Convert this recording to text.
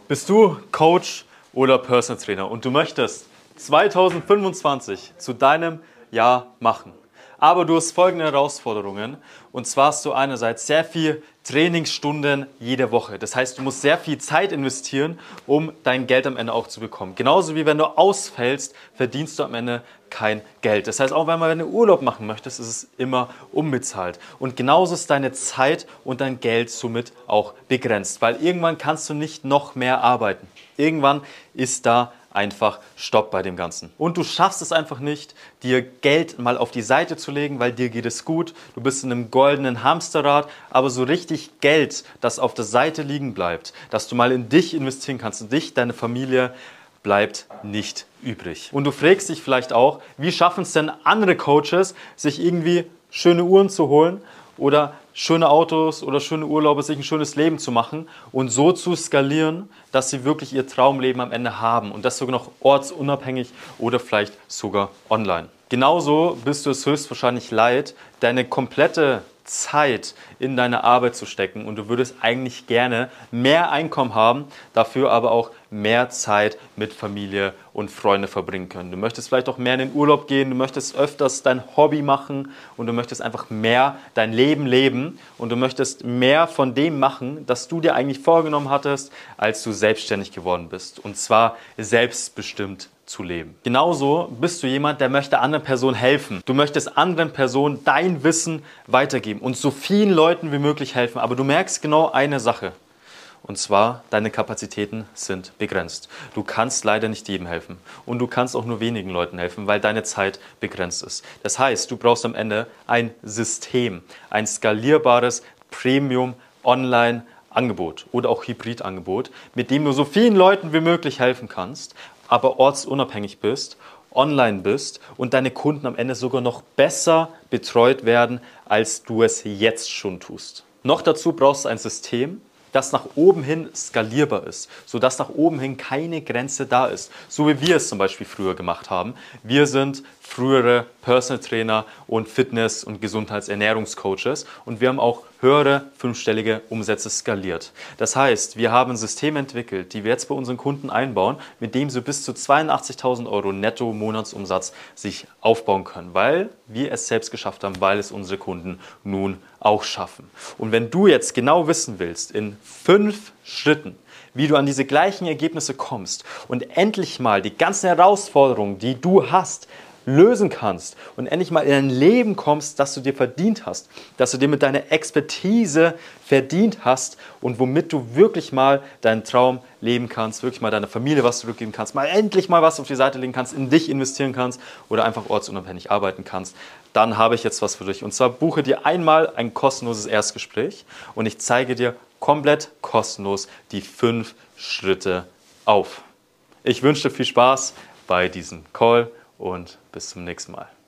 Bist du Coach oder Personal Trainer und du möchtest 2025 zu deinem Jahr machen, aber du hast folgende Herausforderungen, und zwar hast du einerseits sehr viel Trainingsstunden jede Woche. Das heißt, du musst sehr viel Zeit investieren, um dein Geld am Ende auch zu bekommen. Genauso wie wenn du ausfällst, verdienst du am Ende kein Geld. Das heißt, auch wenn du Urlaub machen möchtest, ist es immer unbezahlt. Und genauso ist deine Zeit und dein Geld somit auch begrenzt, weil irgendwann kannst du nicht noch mehr arbeiten. Irgendwann ist da einfach Stopp bei dem Ganzen. Und du schaffst es einfach nicht, dir Geld mal auf die Seite zu legen, weil dir geht es gut. Du bist in einem goldenen Hamsterrad, aber so richtig Geld, das auf der Seite liegen bleibt, dass du mal in dich investieren kannst, in dich, deine Familie, bleibt nicht übrig. Und du fragst dich vielleicht auch, wie schaffen es denn andere Coaches, sich irgendwie schöne Uhren zu holen oder schöne Autos oder schöne Urlaube, sich ein schönes Leben zu machen und so zu skalieren, dass sie wirklich ihr Traumleben am Ende haben und das sogar noch ortsunabhängig oder vielleicht sogar online. Genauso bist du es höchstwahrscheinlich leid, deine komplette Zeit in deine Arbeit zu stecken und du würdest eigentlich gerne mehr Einkommen haben, dafür aber auch mehr Zeit mit Familie und Freunde verbringen können. Du möchtest vielleicht auch mehr in den Urlaub gehen, du möchtest öfters dein Hobby machen und du möchtest einfach mehr dein Leben leben und du möchtest mehr von dem machen, das du dir eigentlich vorgenommen hattest, als du selbstständig geworden bist, und zwar selbstbestimmt zu leben. Genauso bist du jemand, der möchte anderen Personen helfen. Du möchtest anderen Personen dein Wissen weitergeben und so vielen Leuten wie möglich helfen. Aber du merkst genau eine Sache. Und zwar, deine Kapazitäten sind begrenzt. Du kannst leider nicht jedem helfen. Und du kannst auch nur wenigen Leuten helfen, weil deine Zeit begrenzt ist. Das heißt, du brauchst am Ende ein System, ein skalierbares Premium-Online-Angebot oder auch Hybrid-Angebot, mit dem du so vielen Leuten wie möglich helfen kannst, aber ortsunabhängig bist, online bist und deine Kunden am Ende sogar noch besser betreut werden, als du es jetzt schon tust. Noch dazu brauchst du ein System, das nach oben hin skalierbar ist, sodass nach oben hin keine Grenze da ist. So wie wir es zum Beispiel früher gemacht haben. Wir sind frühere Personal Trainer und Fitness- und Gesundheitsernährungscoaches und wir haben auch höhere fünfstellige Umsätze skaliert. Das heißt, wir haben ein System entwickelt, die wir jetzt bei unseren Kunden einbauen, mit dem sie bis zu 82.000 € netto Monatsumsatz sich aufbauen können, weil wir es selbst geschafft haben, weil es unsere Kunden nun auch schaffen. Und wenn du jetzt genau wissen willst, in 5 Schritten, wie du an diese gleichen Ergebnisse kommst und endlich mal die ganzen Herausforderungen, die du hast, lösen kannst und endlich mal in ein Leben kommst, das du dir verdient hast, dass du dir mit deiner Expertise verdient hast und womit du wirklich mal deinen Traum leben kannst, wirklich mal deiner Familie was zurückgeben kannst, mal endlich mal was auf die Seite legen kannst, in dich investieren kannst oder einfach ortsunabhängig arbeiten kannst, dann habe ich jetzt was für dich. Und zwar buche dir einmal ein kostenloses Erstgespräch und ich zeige dir komplett kostenlos die 5 Schritte auf. Ich wünsche dir viel Spaß bei diesem Call und bis zum nächsten Mal.